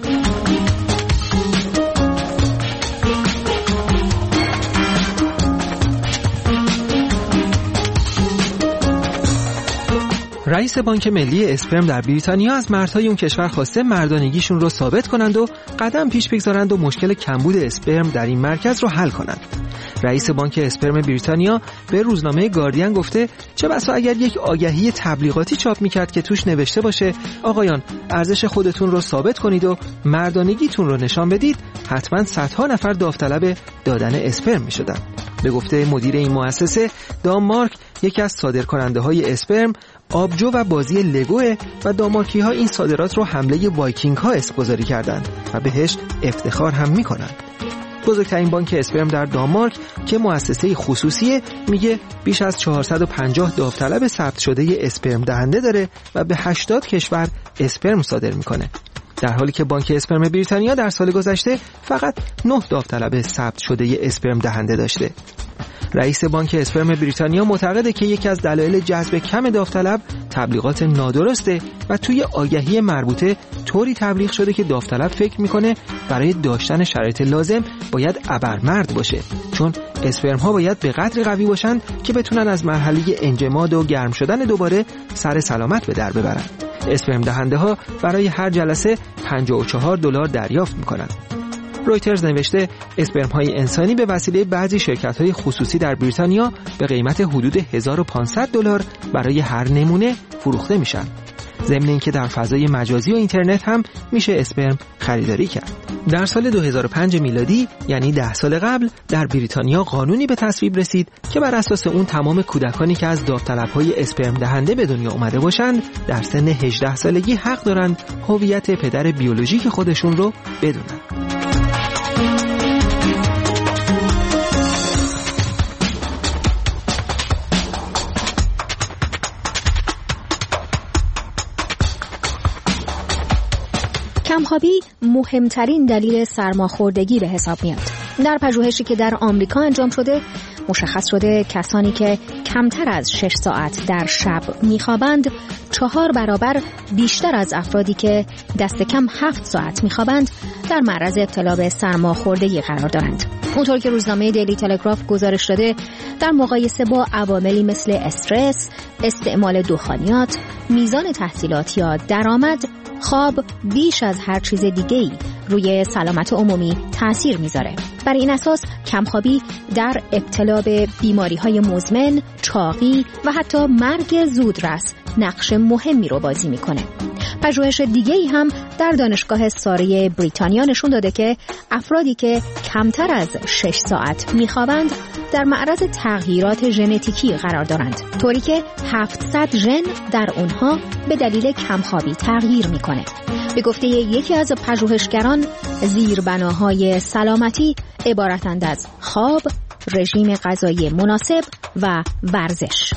[SPEAKER 3] رئیس بانک ملی اسپرم در بریتانیا از مردهای اون کشور خواسته مردانگیشون رو ثابت کنند و قدم پیش بگذارند و مشکل کمبود اسپرم در این مرکز رو حل کنند. رئیس بانک اسپرم بریتانیا به روزنامه گاردین گفته چه بسا اگر یک آگهی تبلیغاتی چاپ میکرد که توش نوشته باشه آقایان ارزش خودتون رو ثابت کنید و مردانگیتون رو نشان بدید، حتما صدها نفر داوطلب دادن اسپرم میشدن. به گفته مدیر این مؤسسه، دانمارک یکی از صادرکننده‌های اسپرم آبجو و بازی لگوه و دانمارکی ها این صادرات رو حمله وایکینگ ها اسمگذاری کردند و بهش افتخار هم میکنند. بزرگترین بانک اسپرم در دانمارک که مؤسسه خصوصیه میگه بیش از 450 داوطلب ثبت شده اسپرم دهنده داره و به 80 کشور اسپرم صادر میکنه، در حالی که بانک اسپرم بریتانیا در سال گذشته فقط 9 داوطلب ثبت شده اسپرم دهنده داشته. رئیس بانک اسپرم بریتانیا معتقده که یکی از دلایل جذب کم داوطلب تبلیغات نادرسته و توی آگهی مربوطه طوری تبلیغ شده که داوطلب فکر میکنه برای داشتن شرایط لازم باید ابرمرد باشه، چون اسپرم ها باید به قدری قوی باشن که بتونن از مرحله انجماد و گرم شدن دوباره سر سلامت به در ببرن. اسپرم دهنده ها برای هر جلسه $54 دریافت میکنن. رویترز نوشته اسپرم های انسانی به وسیله بعضی شرکت های خصوصی در بریتانیا به قیمت حدود $1500 برای هر نمونه فروخته میشن. ضمن اینکه در فضای مجازی و اینترنت هم میشه اسپرم خریداری کرد. در سال 2005 میلادی، یعنی 10 سال قبل، در بریتانیا قانونی به تصویب رسید که بر اساس اون تمام کودکانی که از داوطلب‌های اسپرم دهنده به دنیا اومده باشند در سن 18 سالگی حق دارند هویت پدر بیولوژیک خودشون رو بدونن.
[SPEAKER 18] کمخوابی مهمترین دلیل سرماخوردگی به حساب میاد. در پژوهشی که در آمریکا انجام شده مشخص شده کسانی که کمتر از 6 ساعت در شب میخوابند 4 برابر بیشتر از افرادی که دست کم 7 ساعت میخوابند در معرض ابتلا به سرماخوردگی قرار دارند. اونطور که روزنامه دیلی تلگراف گزارش داده در مقایسه با عواملی مثل استرس، استعمال دخانیات، میزان تحصیلات یا درآمد، خواب بیش از هر چیز دیگه‌ای روی سلامت عمومی تأثیر میذاره. بر این اساس کمخوابی در ابتلا به بیماری‌های مزمن، چاقی و حتی مرگ زودرس نقش مهمی رو بازی میکنه. پژوهش دیگه‌ای هم در دانشگاه ساره بریتانیا نشون داده که افرادی که کمتر از 6 ساعت میخوابند در معرض تغییرات ژنتیکی قرار دارند، طوری که 700 ژن در اونها به دلیل کمخوابی تغییر میکنه. به گفته یکی از پژوهشگران، زیربناهای سلامتی عبارتند از خواب، رژیم غذایی مناسب و ورزش.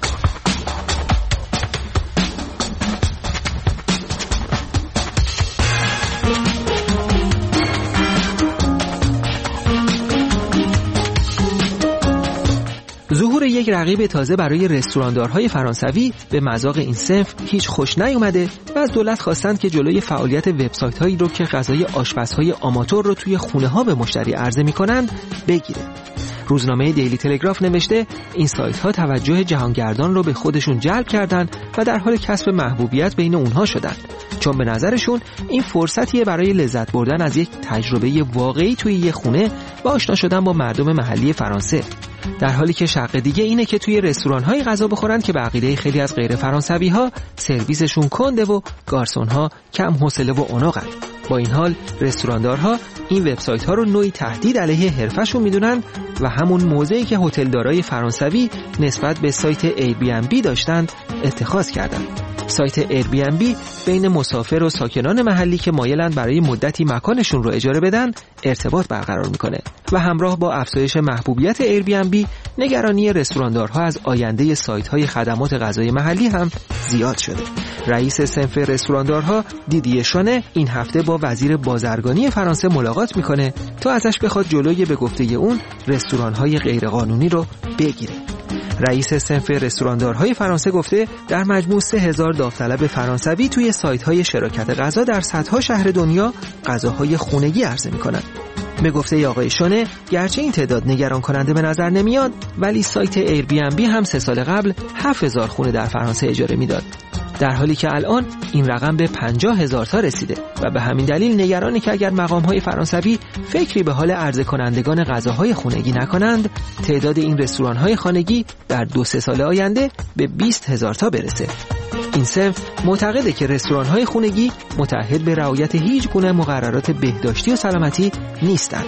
[SPEAKER 3] ظهور یک رقیب تازه برای رستوراندارهای فرانسوی به مذاق این صنف هیچ خوش نیومده و از دولت خواستند که جلوی فعالیت وبسایت‌هایی رو که غذای آشپزهای آماتور رو توی خونه‌ها به مشتری عرضه می‌کنند بگیره. روزنامه دیلی تلگراف نوشته این سایت‌ها توجه جهانگردان رو به خودشون جلب کردند و در حال کسب محبوبیت بین اونها شدند، چون به نظرشون این فرصتیه برای لذت بردن از یک تجربه واقعی توی یک خونه و آشنا شدن با مردم محلی فرانسه. در حالی که شق دیگه اینه که توی رستوران‌های غذا بخورن که به عقیده خیلی از غیر فرانسوی‌ها سرویسشون کنده و گارسون‌ها کم حوصله و عنقن. با این حال رستوراندارها این وبسایت‌ها رو نوعی تهدید علیه حرفه‌شون می‌دونن و همون موضعی که هتلدارای فرانسوی نسبت به سایت ایربی‌ان‌بی داشتند اتخاذ کردند. سایت ایربی‌ان‌بی بین مسافر و ساکنان محلی که مایلند برای مدتی مکانشون رو اجاره بدن ارتباط برقرار میکنه و همراه با افزایش محبوبیت ایربی‌ان‌بی نگرانی رستوراندارها از آینده سایت‌های خدمات غذای محلی هم زیاد شده. رئیس صنف رستوراندارها دیدیه شانه این هفته با وزیر بازرگانی فرانسه ملاقات میکنه تا ازش بخواد جلوی به گفته اون رستوران‌های غیرقانونی رو بگیره. رئیس صنف رستوراندارهای فرانسه گفته در مجموع 3000 داوطلب فرانسوی توی سایت‌های شراکت غذا در صدها شهر دنیا غذاهای خونگی عرضه می‌کنند. به گفته آقای شانه گرچه این تعداد نگران کننده به نظر نمیاد، ولی سایت ایربی‌ان‌بی هم 3 سال قبل 7000 خونه در فرانسه اجاره میداد، در حالی که الان این رقم به 50000 تا رسیده و به همین دلیل نگرانی که اگر مقام‌های فرانسوی فکری به حال عرضه کنندگان غذاهای خانگی نکنند، تعداد این رستوران‌های خانگی در 2-3 سال آینده به 20000 تا برسه. این صنف معتقده که رستوران‌های خانگی متعهد به رعایت هیچ گونه مقررات بهداشتی و سلامتی نیستند،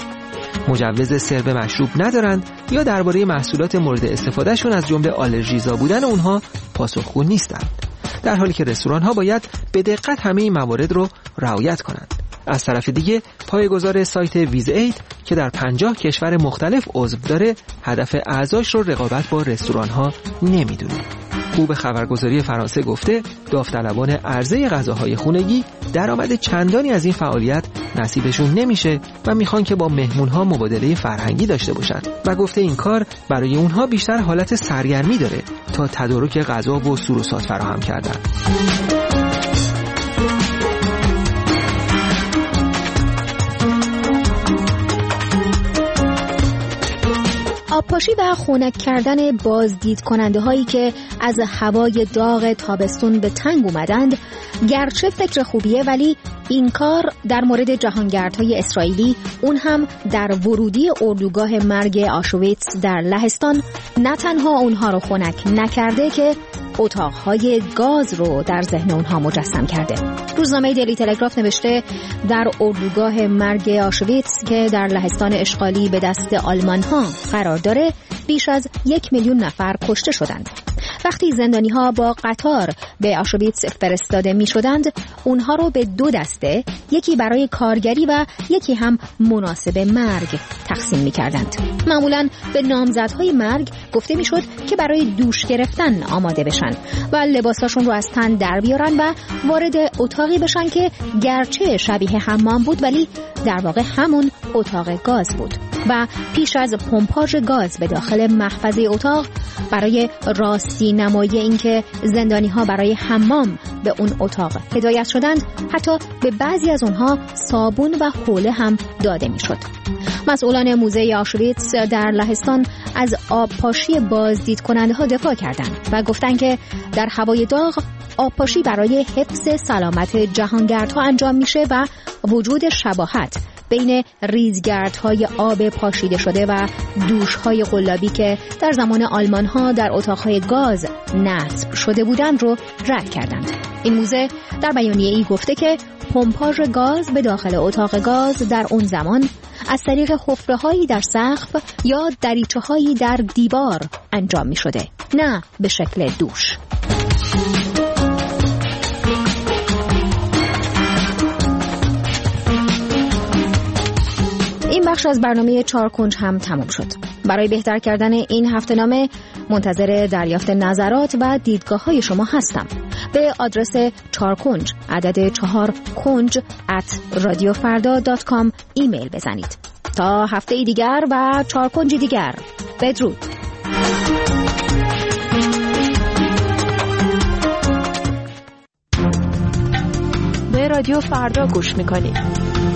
[SPEAKER 3] مجوز سرو مشروب ندارند یا درباره محصولات مورد استفادهشون از جمله آلرژیزا بودن اونها پاسخگو نیستند، در حالی که رستوران‌ها باید به دقت همه این موارد رو رعایت کنند. از طرف دیگه پایه‌گذار سایت ویز اید که در 50 کشور مختلف عضو داره هدف اعضاش رو رقابت با رستوران‌ها نمیدونه. او به خبرگزاری فرانسه گفته داوطلبان عرضه غذاهای خانگی درآمد چندانی از این فعالیت نصیبشون نمیشه و میخوان که با مهمونها مبادله فرهنگی داشته باشن و گفته این کار برای اونها بیشتر حالت سرگرمی داره تا تدارک غذا و سروسات فراهم کردن.
[SPEAKER 18] آبپاشی و خنک کردن بازدید کننده هایی که از هوای داغ تابستون به تنگ اومدند گرچه فکر خوبیه، ولی این کار در مورد جهانگردهای اسرائیلی، اون هم در ورودی اردوگاه مرگ آشویتس در لهستان، نه تنها اونها رو خنک نکرده که اتاقهای گاز رو در ذهن اونها مجسم کرده. روزنامه دیلی تلگراف نوشته در اردوگاه مرگ آشویتس که در لهستان اشغالی به دست آلمان‌ها قرار داره بیش از 1 میلیون نفر کشته شدند. وقتی زندانی‌ها با قطار به آشویتس فرستاده می‌شدند، اونها رو به 2 دسته، یکی برای کارگری و یکی هم مناسب مرگ تقسیم می‌کردند. معمولاً به نامزدهای مرگ گفته می‌شد که برای دوش گرفتن آماده بشن و لباساشون رو از تن در بیارن و وارد اتاقی بشن که گرچه شبیه حمام بود ولی در واقع همون اتاق گاز بود و پیش از پمپاژ گاز به داخل محفظه اتاق برای راستی نمایی اینکه زندانی‌ها برای حمام به اون اتاق هدایت شدند، حتی به بعضی از اونها صابون و حوله هم داده میشد. مسئولان موزه آشویتس در لهستان از آبپاشی بازدید کننده ها دفاع کردند و گفتند که در هوای داغ آبپاشی برای حفظ سلامت جهانگردها انجام میشه و وجود شباهت بین ریزگردهای آب پاشیده شده و دوش‌های قلابی که در زمان آلمان‌ها در اتاق‌های گاز نصب شده بودند رو رد کردند. این موزه در بیانیه‌ای گفته که پمپاژ گاز به داخل اتاق گاز در اون زمان از طریق حفره‌هایی در سقف یا دریچه‌هایی در دیوار انجام می‌شده، نه به شکل دوش. این بخش از برنامه 4 کنج هم تمام شد. برای بهتر کردن این هفته‌نامه منتظر دریافت نظرات و دیدگاه‌های شما هستم. به آدرس 4 کنج عدد 4 کنج @radiofarda.com ایمیل بزنید. تا هفته دیگر و 4 کنج دیگر، بدرود.
[SPEAKER 21] به رادیو فردا گوش میکنید.